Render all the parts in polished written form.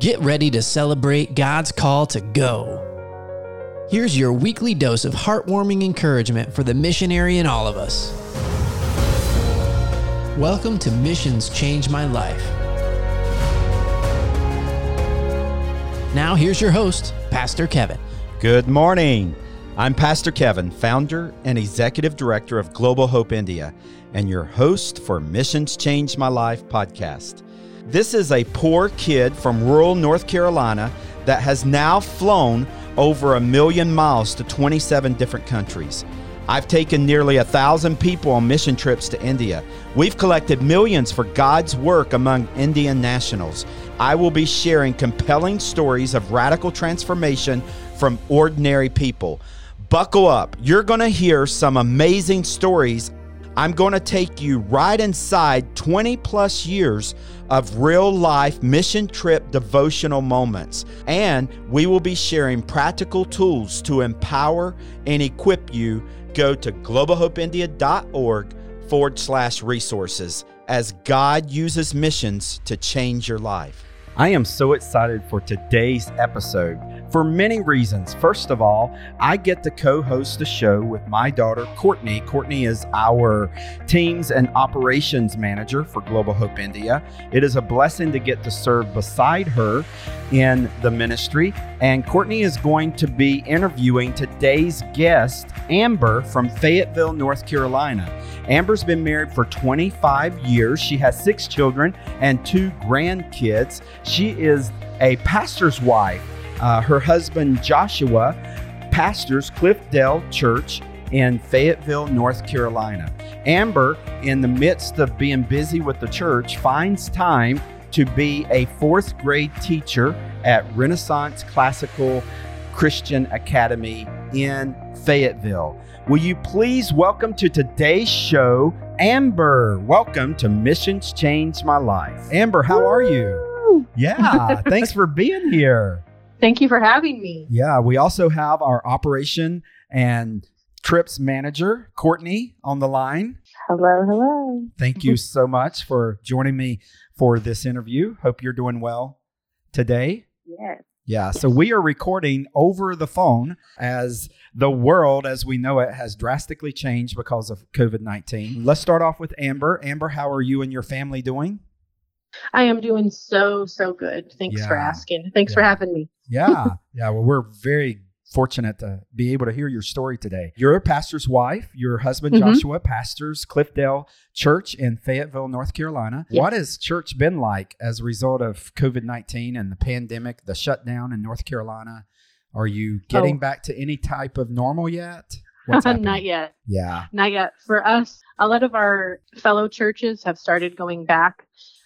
Get ready to celebrate God's call to go. Here's your weekly dose of heartwarming encouragement for the missionary in all of us. Welcome to Missions Change My Life. Now here's your host, Pastor Kevin. Good morning. I'm Pastor Kevin, founder and executive director of Global Hope India, and your host for Missions Change My Life podcast. This is a poor kid from rural North Carolina that has now flown over 1 million miles to 27 different countries. I've taken nearly 1,000 people on mission trips to India. We've collected millions for God's work among Indian nationals. I will be sharing compelling stories of radical transformation from ordinary people. Buckle up. You're going to hear some amazing stories. I'm going to take you right inside 20 plus years of real life mission trip devotional moments. And we will be sharing practical tools to empower and equip you. Go to globalhopeindia.org/resources as God uses missions to change your life. I am so excited for today's episode for many reasons. First of all, I get to co-host a show with my daughter, Courtney. Courtney is our teams and operations manager for Global Hope India. It is a blessing to get to serve beside her in the ministry. And Courtney is going to be interviewing today's guest, Amber from Fayetteville, North Carolina. Amber's been married for 25 years. She has 6 children and 2 grandkids. She is a pastor's wife. Her husband, Joshua, pastors Cliffdale Church in Fayetteville, North Carolina. Amber, in the midst of being busy with the church, finds time to be a 4th grade teacher at Renaissance Classical Christian Academy in Fayetteville. Will you please welcome to today's show, Amber. Welcome to Missions Change My Life. Amber, how are you? Yeah, thanks for being here. Thank you for having me. Yeah, we also have our operation and trips manager, Courtney, on the line. Hello. Thank you so much for joining me for this interview. Hope you're doing well today. Yes. Yeah, so we are recording over the phone as the world as we know it has drastically changed because of COVID-19. Let's start off with Amber. Amber, how are you and your family doing? I am doing so good. Thanks for asking. Thanks for having me. Well, we're very fortunate to be able to hear your story today. You're a pastor's wife. Your husband, Joshua, pastors Cliffdale Church in Fayetteville, North Carolina. Yes. What has church been like as a result of COVID-19 and the pandemic, the shutdown in North Carolina? Are you getting back to any type of normal yet? Not yet. Yeah. Not yet. For us, a lot of our fellow churches have started going back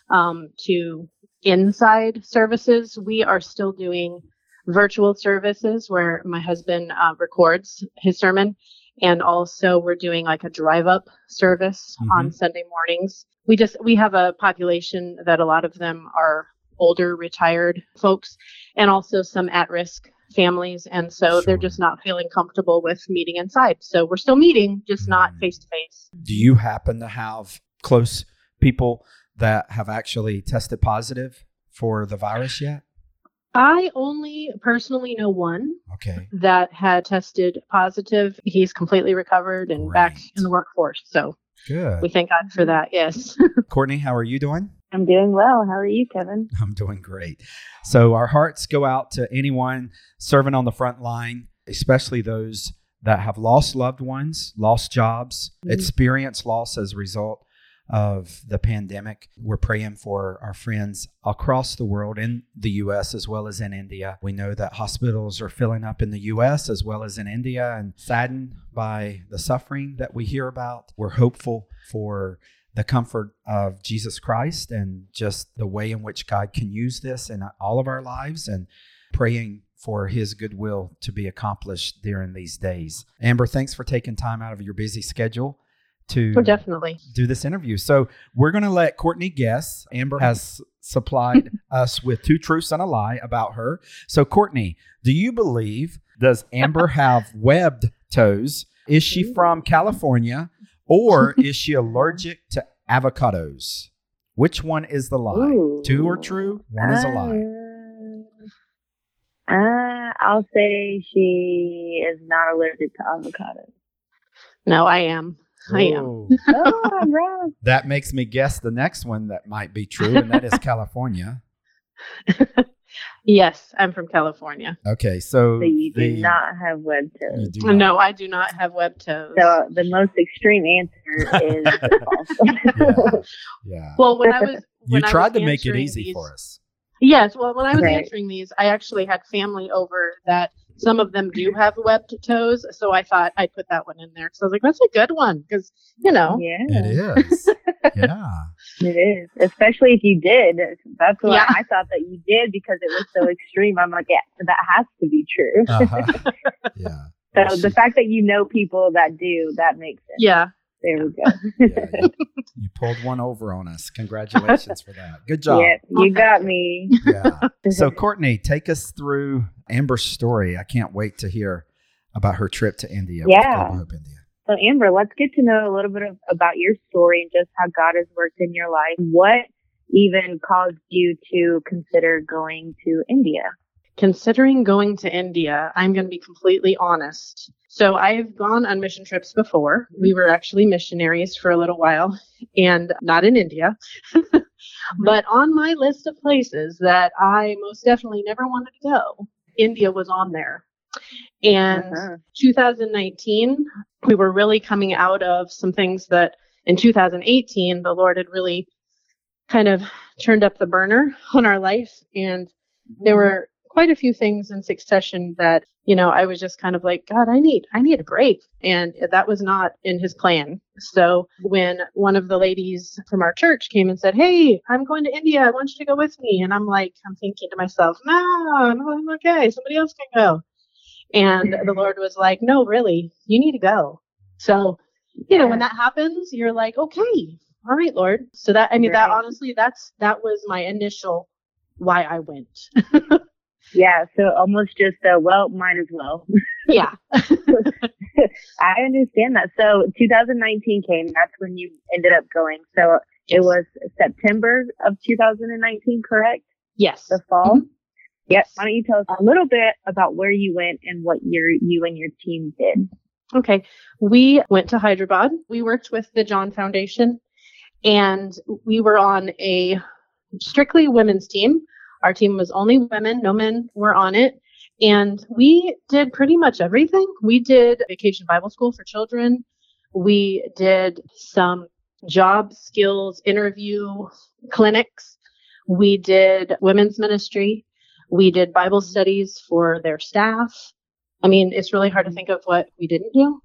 to inside services. We are still doing virtual services where my husband records his sermon. And also we're doing like a drive-up service on Sunday mornings. We have a population that a lot of them are older, retired folks, and also some at-risk families. And so they're just not feeling comfortable with meeting inside. So we're still meeting, just not face-to-face. Do you happen to have close people that have actually tested positive for the virus yet? I only personally know one that had tested positive. He's completely recovered and back in the workforce. So good. We thank God for that. Yes. Courtney, how are you doing? I'm doing well. How are you, Kevin? I'm doing great. So our hearts go out to anyone serving on the front line, especially those that have lost loved ones, lost jobs, experienced loss as a result of the pandemic. We're praying for our friends across the world, in the U.S. as well as in India. We know that hospitals are filling up in the U.S. as well as in India, and saddened by the suffering that we hear about. We're hopeful for the comfort of Jesus Christ and just the way in which God can use this in all of our lives, and praying for his goodwill to be accomplished during these days. Amber, thanks for taking time out of your busy schedule to definitely do this interview. So we're going to let Courtney guess. Amber has supplied us with 2 truths and a lie about her. So Courtney, do you believe, does Amber have webbed toes? Is she from California, or is she allergic to avocados? Which one is the lie? Ooh. 2 are true, 1 is a lie. I'll say she is not allergic to avocados. No, I am. I am. Oh, I'm wrong. That makes me guess the next one that might be true, and that is California. Yes, I'm from California. Okay, so you do not have web toes. No, I do not have web toes. So the most extreme answer is false. Yeah. Well, when I was you tried to make it easy for us. Yes. Well, when I was answering these, I actually had family over that some of them do have webbed toes. So I thought I'd put that one in there. So I was like, that's a good one. Because, Yeah. It is. Yeah. It is. Especially if you did. That's what I thought that you did because it was so extreme. I'm like, yeah, that has to be true. Uh-huh. Yeah. So the fact that you know people that do, that makes it. Yeah. There we go. You pulled one over on us. Congratulations for that. Good job. Yeah, you got me. Yeah. So, Courtney, take us through Amber's story. I can't wait to hear about her trip to India. Yeah. With Global Hope India. So, Amber, let's get to know a little bit about your story and just how God has worked in your life. What even caused you to consider going to India? Considering going to India, I'm going to be completely honest. So I've gone on mission trips before. We were actually missionaries for a little while and not in India. But on my list of places that I most definitely never wanted to go, India was on there. And 2019, we were really coming out of some things that in 2018, the Lord had really kind of turned up the burner on our life. And there were quite a few things in succession that, I was just kind of like, God, I need a break. And that was not in his plan. So when one of the ladies from our church came and said, hey, I'm going to India. I want you to go with me. And I'm thinking to myself, no, I'm okay. Somebody else can go. And the Lord was like, no, really, you need to go. So, when that happens, you're like, okay, all right, Lord. So that honestly, that was my initial why I went. Yeah, so almost just might as well. Yeah. I understand that. So 2019 came, that's when you ended up going. So It was September of 2019, correct? Yes. The fall? Mm-hmm. Yes. Why don't you tell us a little bit about where you went and what you and your team did? Okay. We went to Hyderabad. We worked with the John Foundation, and we were on a strictly women's team. Our team was only women. No men were on it. And we did pretty much everything. We did vacation Bible school for children. We did some job skills interview clinics. We did women's ministry. We did Bible studies for their staff. I mean, it's really hard to think of what we didn't do.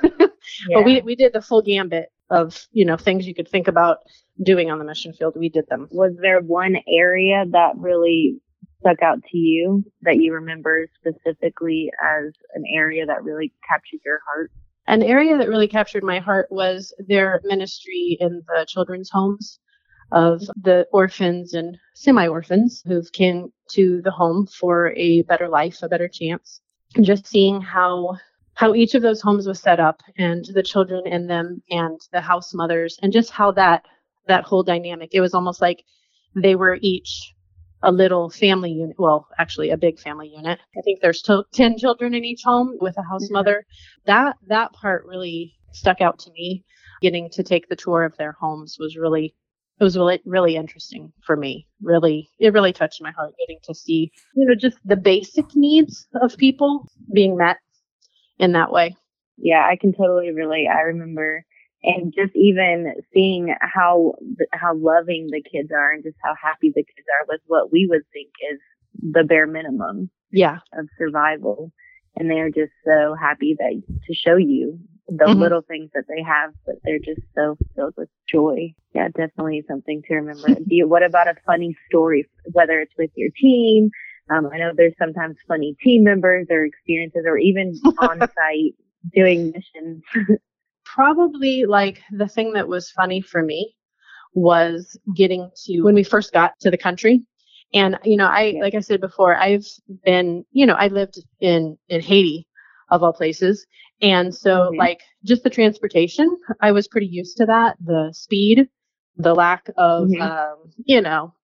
But we did the full gambit of, things you could think about doing on the mission field. We did them. Was there one area that really stuck out to you that you remember specifically as an area that really captured your heart? An area that really captured my heart was their ministry in the children's homes of the orphans and semi-orphans who've came to the home for a better life, a better chance. And just seeing how each of those homes was set up and the children in them and the house mothers and just how that whole dynamic, it was almost like they were each a little family unit. Well, actually a big family unit. I think there's 10 children in each home with a house mother. That part really stuck out to me. Getting to take the tour of their homes was really interesting for me. It really touched my heart getting to see, just the basic needs of people being met in that way. Yeah, I can totally relate. I remember, and just even seeing how loving the kids are and just how happy the kids are with what we would think is the bare minimum of survival. And they're just so happy to show you the little things that they have, but they're just so filled with joy. Yeah, definitely something to remember. What about a funny story, whether it's with your team? I know there's sometimes funny team members or experiences or even on site doing missions. Probably like the thing that was funny for me was getting to when we first got to the country. And, like I said before, I've been, I lived in Haiti of all places. And so like just the transportation, I was pretty used to that. The speed, the lack of,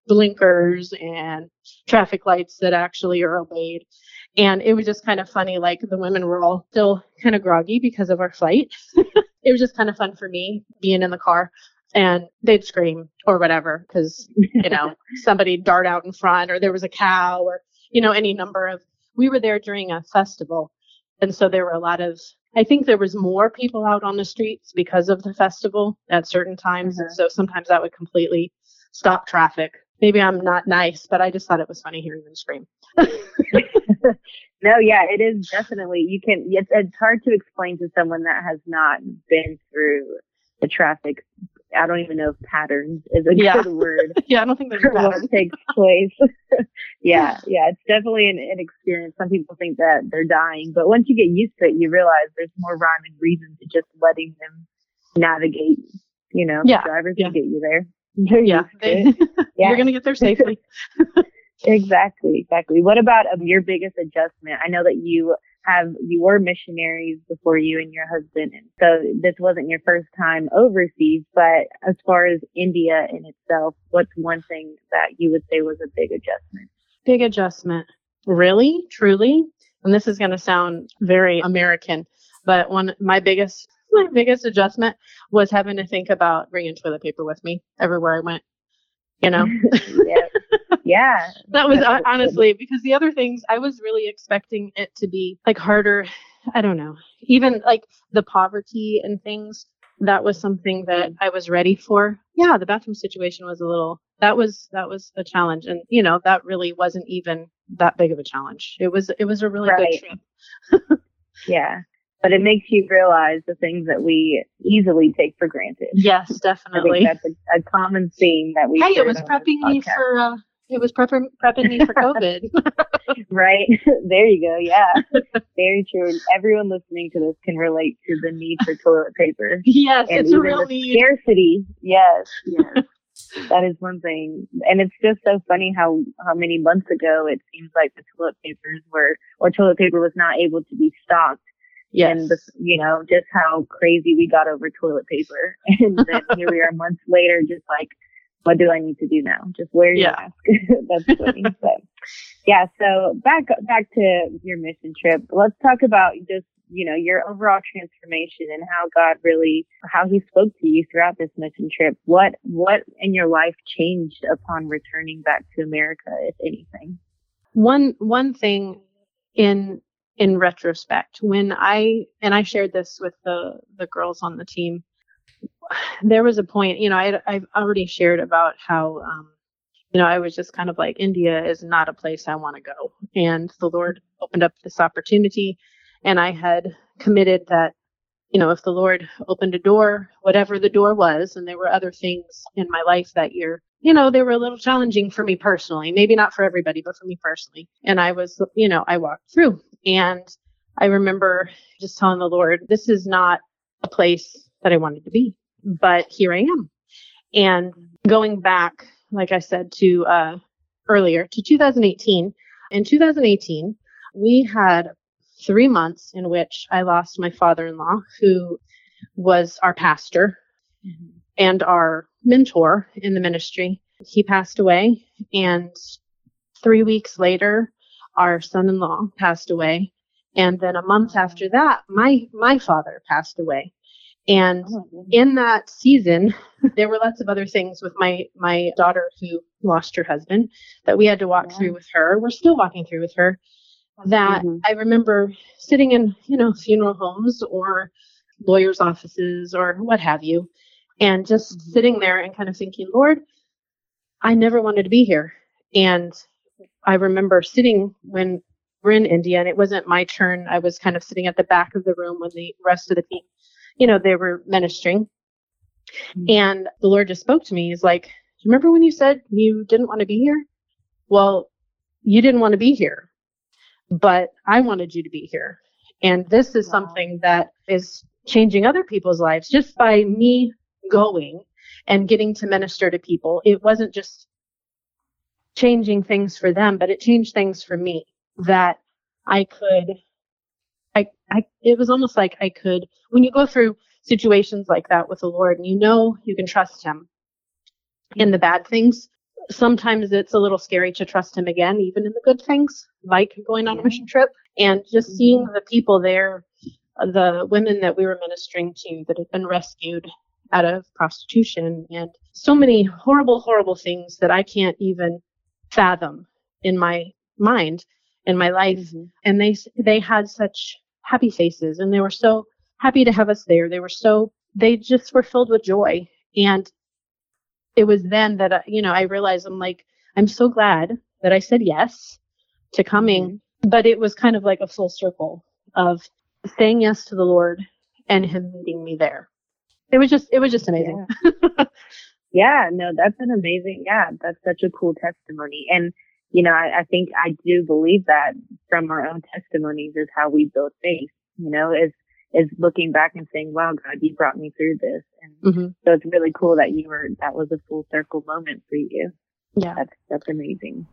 blinkers and traffic lights that actually are obeyed. And it was just kind of funny. Like the women were all still kind of groggy because of our flight. It was just kind of fun for me being in the car, and they'd scream or whatever because, somebody dart out in front, or there was a cow, or, any number of, we were there during a festival. And so there were I think there was more people out on the streets because of the festival at certain times. And so sometimes that would completely stop traffic. Maybe I'm not nice, but I just thought it was funny hearing them scream. No, yeah, it is definitely, it's hard to explain to someone that has not been through the traffic. I don't even know if patterns is a good word. Yeah, I don't think there's a pattern. What takes place. Yeah, it's definitely an experience. Some people think that they're dying, but once you get used to it, you realize there's more rhyme and reason to just letting them navigate, drivers to get you there. You're going to get there safely. Exactly. What about your biggest adjustment? I know that you were missionaries before you and your husband, and so this wasn't your first time overseas, but as far as India in itself, what's one thing that you would say was a big adjustment? Big adjustment. Really? Truly? And this is going to sound very American, but my biggest adjustment was having to think about bringing toilet paper with me everywhere I went. Yeah. That was honestly, because the other things I was really expecting it to be like harder. I don't know, even like the poverty and things. That was something that I was ready for. Yeah. The bathroom situation was that was a challenge. And, that really wasn't even that big of a challenge. It was a really good trip. Yeah. But it makes you realize the things that we easily take for granted. Yes, definitely. I think that's a common theme that we. Hey, it was prepping me for. It was prepping me for COVID. Right. There you go. Yeah. Very true. Everyone listening to this can relate to the need for toilet paper. Yes, and it's a real need. Scarcity. Yes. That is one thing. And it's just so funny how many months ago it seems like the toilet paper was not able to be stocked. Yes. And just how crazy we got over toilet paper. And then here we are months later, just like, what do I need to do now? Just wear your mask. That's funny. But yeah, so back to your mission trip. Let's talk about just, your overall transformation and how he spoke to you throughout this mission trip. What in your life changed upon returning back to America, if anything? One thing in retrospect, when I shared this with the girls on the team, there was a point, I've already shared about how, I was just kind of like, India is not a place I want to go. And the Lord opened up this opportunity, and I had committed that, if the Lord opened a door, whatever the door was, and there were other things in my life that year, they were a little challenging for me personally, maybe not for everybody, but for me personally. And I was, I walked through, and I remember just telling the Lord, this is not a place that I wanted to be, but here I am. And going back, like I said, to earlier to 2018, in 2018, we had 3 months in which I lost my father-in-law, who was our pastor and our mentor in the ministry. He passed away, and 3 weeks later, our son-in-law passed away. And then a month after that, my father passed away. And in that season, there were lots of other things with my daughter who lost her husband that we had to walk through with her. We're still walking through with her. That I remember sitting in, funeral homes or lawyers' offices or what have you, and just sitting there and kind of thinking, Lord, I never wanted to be here. And I remember sitting when we're in India, and it wasn't my turn. I was kind of sitting at the back of the room when the rest of the team, they were ministering. And the Lord just spoke to me. He's like, do you remember when you said you didn't want to be here? Well, you didn't want to be here, but I wanted you to be here. And this is something that is changing other people's lives just by me going and getting to minister to people. It wasn't just changing things for them, but it changed things for me that it was almost like I could, when you go through situations like that with the Lord and you can trust him in the bad things, sometimes it's a little scary to trust him again, even in the good things, like going on a mission trip. And just seeing the people there, the women that we were ministering to that had been rescued out of prostitution, and so many horrible, horrible things that I can't even fathom in my mind, in my life. And they had such happy faces, and they were so happy to have us there. They just were filled with joy. And it was then that, I realized, I'm so glad that I said yes to coming, but it was kind of like a full circle of saying yes to the Lord and him meeting me there. It was just amazing. Yeah, no, that's an amazing, that's such a cool testimony. And, I think I do believe that from our own testimonies is how we build faith, is looking back and saying, wow, God, you brought me through this. And so it's really cool that that was a full circle moment for you. Yeah. That's amazing.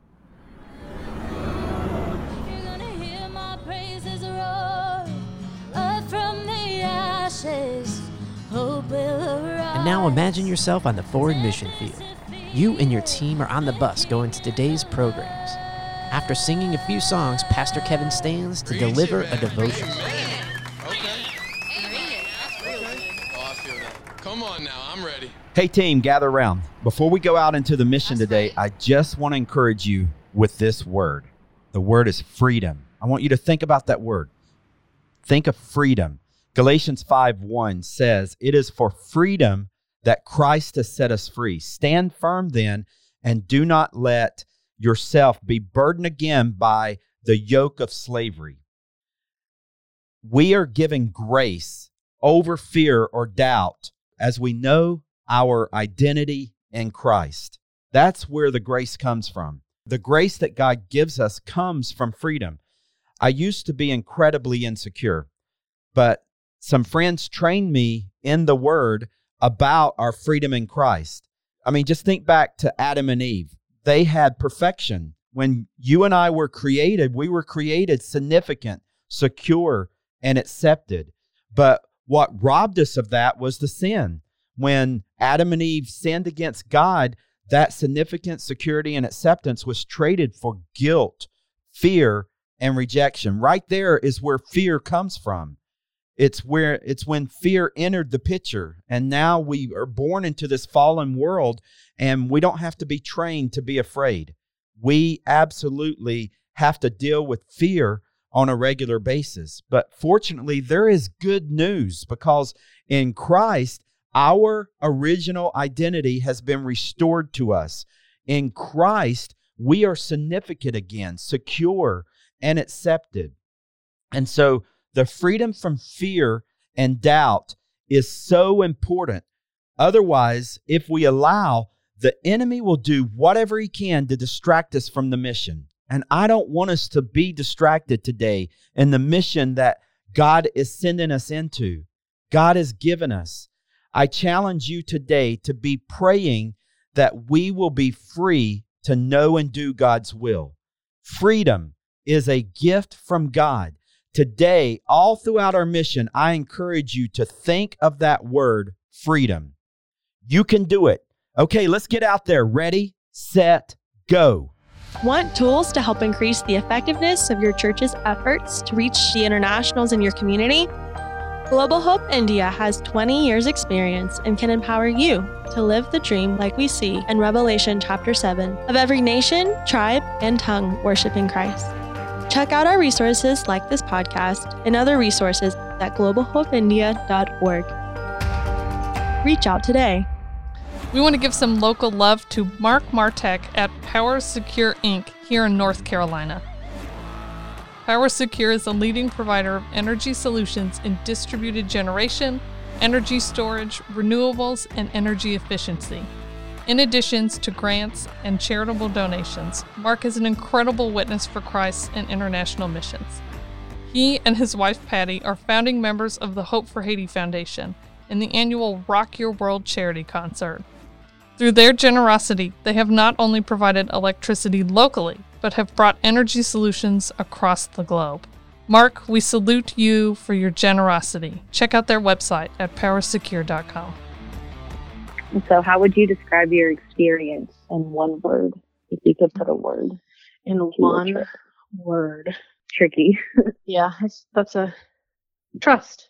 You're gonna hear my praises roar up from the ashes. Hope will arise. And now imagine yourself on the forward mission field. You and your team are on the bus going to today's programs. After singing a few songs, Pastor Kevin stands to deliver a devotion. Come on now, I'm ready. Hey team, gather around. Before we go out into the mission today, I just want to encourage you with this word. The word is freedom. I want you to think about that word. Think of freedom. Galatians 5:1 says, "It is for freedom that Christ has set us free. Stand firm then, and do not let yourself be burdened again by the yoke of slavery." We are giving grace over fear or doubt as we know our identity in Christ. That's where the grace comes from. The grace that God gives us comes from freedom. I used to be incredibly insecure, but some friends trained me in the Word about our freedom in Christ. I mean, just think back to Adam and Eve. They had perfection. When you and I were created, we were created significant, secure, and accepted. But what robbed us of that was the sin. When Adam and Eve sinned against God, that significant security and acceptance was traded for guilt, fear, and rejection. Right there is where fear comes from. It's when fear entered the picture, and now we are born into this fallen world, and we don't have to be trained to be afraid. We absolutely have to deal with fear on a regular basis. But fortunately, there is good news, because in Christ, our original identity has been restored to us. In Christ, we are significant again, secure, and accepted. And so the freedom from fear and doubt is so important. Otherwise, if we allow, the enemy will do whatever he can to distract us from the mission. And I don't want us to be distracted today in the mission that God is sending us into. God has given us. I challenge you today to be praying that we will be free to know and do God's will. Freedom is a gift from God. Today, all throughout our mission, I encourage you to think of that word, freedom. You can do it. Okay, let's get out there. Ready, set, go. Want tools to help increase the effectiveness of your church's efforts to reach the internationals in your community? Global Hope India has 20 years experience and can empower you to live the dream like we see in Revelation chapter 7 of every nation, tribe, and tongue worshiping Christ. Check out our resources like this podcast and other resources at globalhopeindia.org. Reach out today. We want to give some local love to Mark Martek at Power Secure Inc. here in North Carolina. Power Secure is a leading provider of energy solutions in distributed generation, energy storage, renewables, and energy efficiency. In addition to grants and charitable donations, Mark is an incredible witness for Christ and international missions. He and his wife Patty are founding members of the Hope for Haiti Foundation in the annual Rock Your World charity concert. Through their generosity, they have not only provided electricity locally, but have brought energy solutions across the globe. Mark, we salute you for your generosity. Check out their website at powersecure.com. So how would you describe your experience in one word, if you could put a word. In one word. Tricky. Yeah, that's a trust.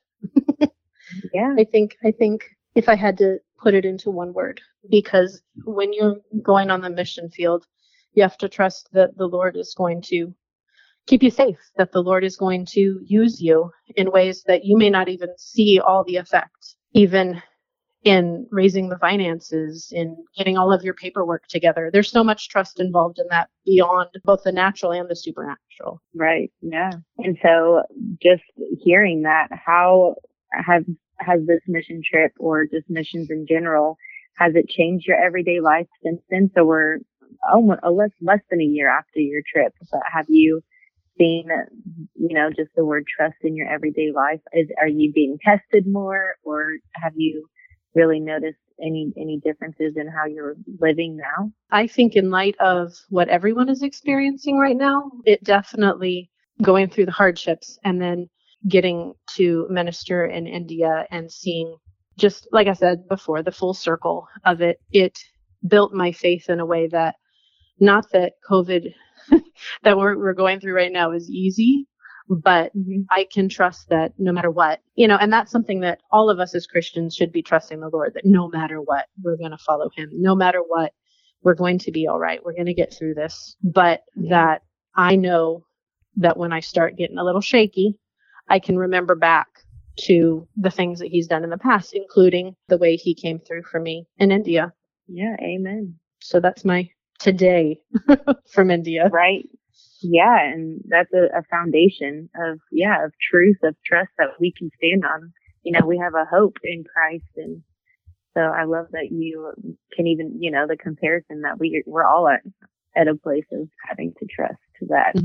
Yeah. I think if I had to put it into one word, because when you're going on the mission field, you have to trust that the Lord is going to keep you safe, that the Lord is going to use you in ways that you may not even see all the effect, even in raising the finances, in getting all of your paperwork together. There's so much trust involved in that beyond both the natural and the supernatural. Right. Yeah. And so just hearing that, how has this mission trip, or just missions in general, has it changed your everyday life since then? So we're almost less than a year after your trip, but have you seen, just the word trust in your everyday life? Are you being tested more, or have you really noticed any differences in how you're living now? I think in light of what everyone is experiencing right now, it definitely, going through the hardships and then getting to minister in India and seeing, just like I said before, the full circle of it, it built my faith in a way that, not that COVID that we're going through right now is easy, but I can trust that no matter what, and that's something that all of us as Christians should be trusting the Lord, that no matter what, we're going to follow him. No matter what, we're going to be all right. We're going to get through this. But that I know that when I start getting a little shaky, I can remember back to the things that he's done in the past, including the way he came through for me in India. Yeah. Amen. So that's my today from India. Right. Yeah. And that's a foundation of truth, of trust that we can stand on. We have a hope in Christ. And so I love that you can even, the comparison that we're all at a place of having to trust that,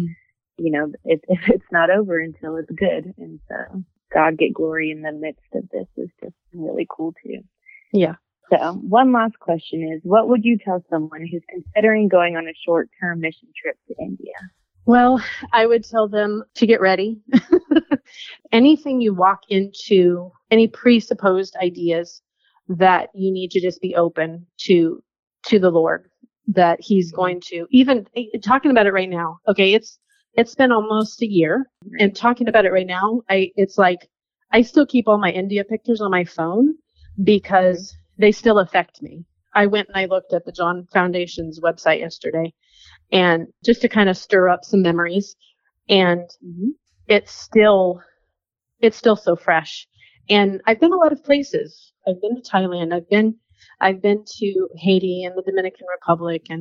it's not over until it's good. And so God get glory in the midst of this is just really cool too. Yeah. So one last question is, what would you tell someone who's considering going on a short-term mission trip to India? Well, I would tell them to get ready. Anything you walk into, any presupposed ideas, that you need to just be open to the Lord, that he's going to, even talking about it right now. Okay. It's been almost a year, and talking about it right now, it's like, I still keep all my India pictures on my phone because they still affect me. I went and I looked at the John Foundation's website yesterday, and just to kind of stir up some memories, and it's still so fresh. And I've been a lot of places. I've been to Thailand. I've been to Haiti and the Dominican Republic, and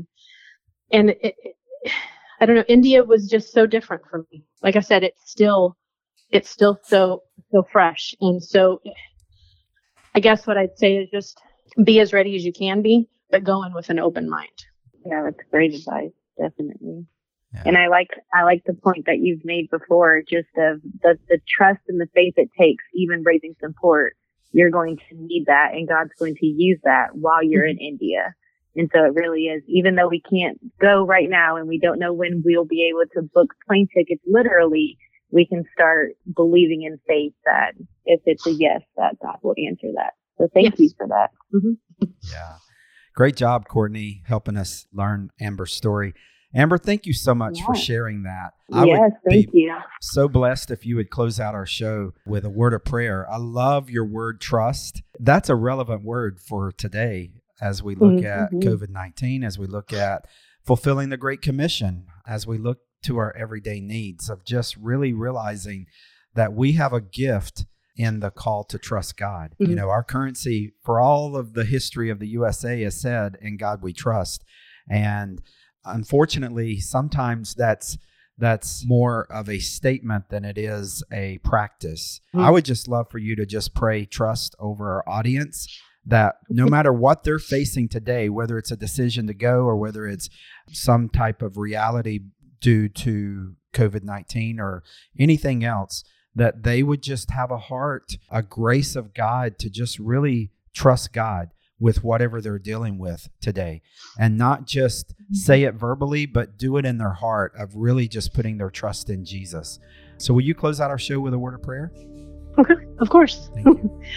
I don't know. India was just so different for me. Like I said, it's still so fresh. And so I guess what I'd say is just be as ready as you can be, but go in with an open mind. Yeah, that's great advice. Definitely. Yeah. And I like the point that you've made before, just of the trust and the faith it takes, even raising support. You're going to need that, and God's going to use that while you're in India. And so it really is, even though we can't go right now and we don't know when we'll be able to book plane tickets, literally, we can start believing in faith that if it's a yes, that God will answer that. So thank you for that. Yeah. Great job, Courtney, helping us learn Amber's story. Amber, thank you so much for sharing that. Yes, thank you. So blessed if you would close out our show with a word of prayer. I love your word trust. That's a relevant word for today as we look at COVID-19, as we look at fulfilling the Great Commission, as we look to our everyday needs of just really realizing that we have a gift in the call to trust God. Our currency for all of the history of the USA is said, "In God we trust." And unfortunately, sometimes that's more of a statement than it is a practice. I would just love for you to just pray trust over our audience, that no matter what they're facing today, whether it's a decision to go or whether it's some type of reality due to COVID-19 or anything else, that they would just have a heart, a grace of God to just really trust God with whatever they're dealing with today, and not just say it verbally, but do it in their heart of really just putting their trust in Jesus. So will you close out our show with a word of prayer? Okay, of course. Thank you.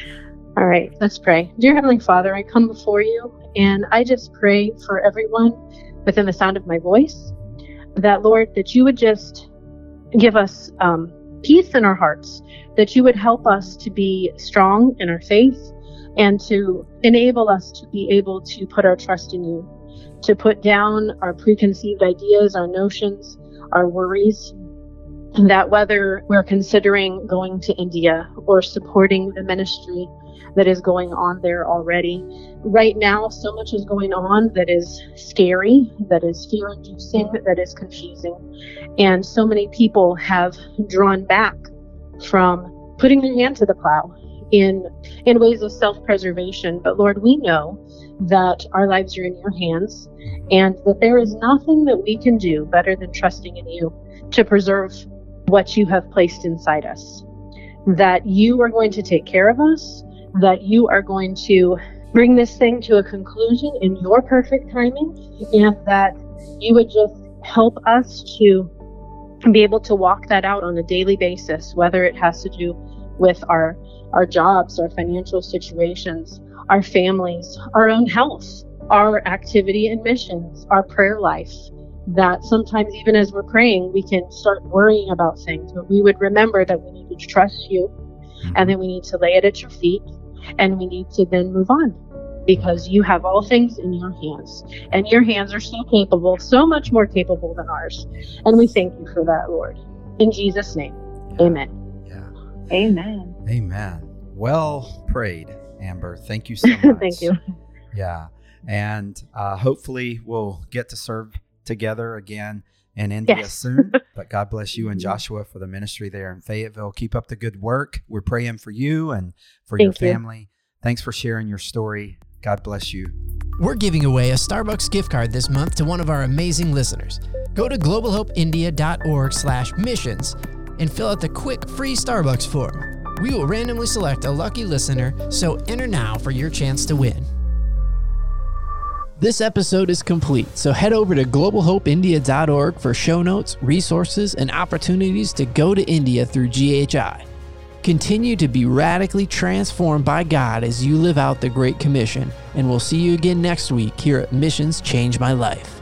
All right, let's pray. Dear Heavenly Father, I come before you and I just pray for everyone within the sound of my voice that, Lord, that you would just give us peace in our hearts, that you would help us to be strong in our faith and to enable us to be able to put our trust in you, to put down our preconceived ideas, our notions, our worries, and that whether we're considering going to India or supporting the ministry that is going on there already. Right now, so much is going on that is scary, that is fear-inducing, that is confusing. And so many people have drawn back from putting their hand to the plow in ways of self-preservation. But Lord, we know that our lives are in your hands and that there is nothing that we can do better than trusting in you to preserve what you have placed inside us. That you are going to take care of us, that you are going to bring this thing to a conclusion in your perfect timing, and that you would just help us to be able to walk that out on a daily basis, whether it has to do with our jobs, our financial situations, our families, our own health, our activity and missions, our prayer life. That sometimes even as we're praying, we can start worrying about things, but we would remember that we need to trust you and that we need to lay it at your feet and we need to then move on because you have all things in your hands and your hands are so capable, so much more capable than ours. And we thank you for that, Lord. In Jesus' name, amen. Yeah. Amen. Amen. Well prayed, Amber. Thank you so much. Thank you. Yeah. And hopefully we'll get to serve together again in India soon. But God bless you and Joshua for the ministry there in Fayetteville. Keep up the good work. We're praying for you and for your family. Thanks for sharing your story. God bless you. We're giving away a Starbucks gift card this month to one of our amazing listeners. Go to globalhopeindia.org/missions and fill out the quick free Starbucks form. We will randomly select a lucky listener, so enter now for your chance to win. This episode is complete, so head over to globalhopeindia.org for show notes, resources, and opportunities to go to India through GHI. Continue to be radically transformed by God as you live out the Great Commission, and we'll see you again next week here at Missions Change My Life.